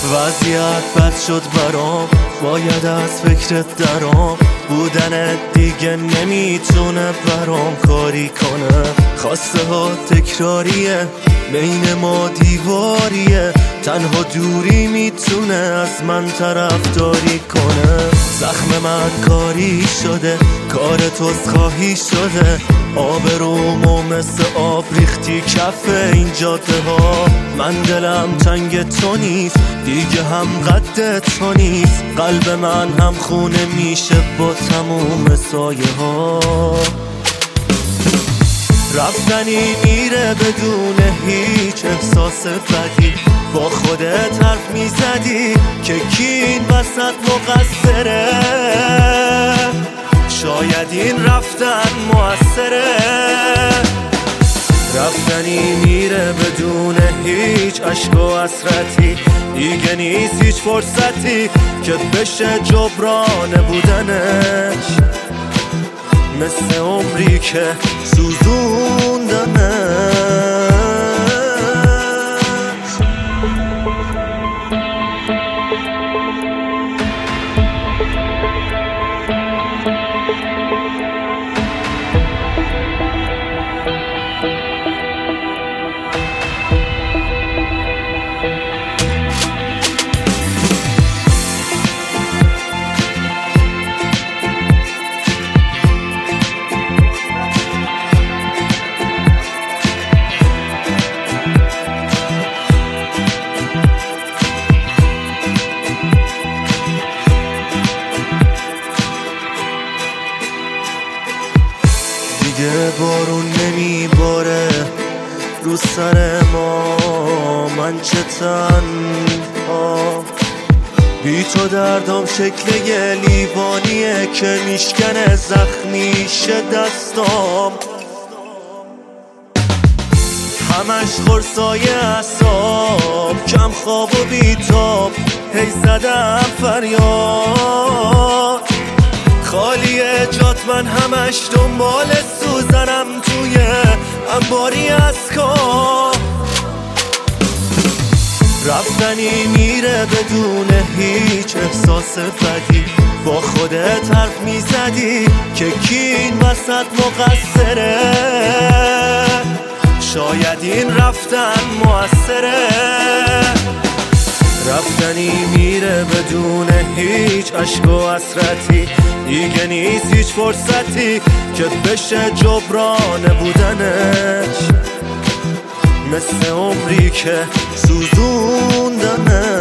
وضعیت بد شد برام، باید از فکرت درام. بودنت دیگه نمیتونه برام کاری کنه. خواسته ها تکراریه، بین ما دیواریه. تنها دوری میتونه از من طرفداری کنه. زخم من کاری شده، کار توست خواهی شده. آبرومو مثل آب ریختی کف این جاده ها. من دلم تنگ تو نیست، دیگه هم قد تو نیست. قلب من هم خونه میشه با تموم سایه ها. رفتنی میره بدون هیچ احساس بدی. با خودت حرف میزدی که کی این وسط مقصره. شاید این رفتن موثره. رفتنی میره بدون هیچ عشق و حسرتی. دیگه نیست هیچ فرصتی که بشه جبران بودنش. مثل عمری که سوزوندنش. دیگه بارون نمیباره رو سر ما. من چه تنها، بی تو دردم شکل یه لیوانیه که میشکنه زخمیشه دستام. همش خرسای اعصاب، کم خواب و بیتاب. هی زدم فریاد، خالیه جات من همش دنبال سوزنم توی انباری از کار. رفتنی میره بدون هیچ احساس بدی. با خودت حرف میزدی که کی این وسط مقصره. شاید این رفتن موثره. رفتنی میره بدون هیچ عشق و حسرتی. دیگه نیست هیچ فرصتی که بشه جبران بودنش. مثل عمری که سوزوندنش.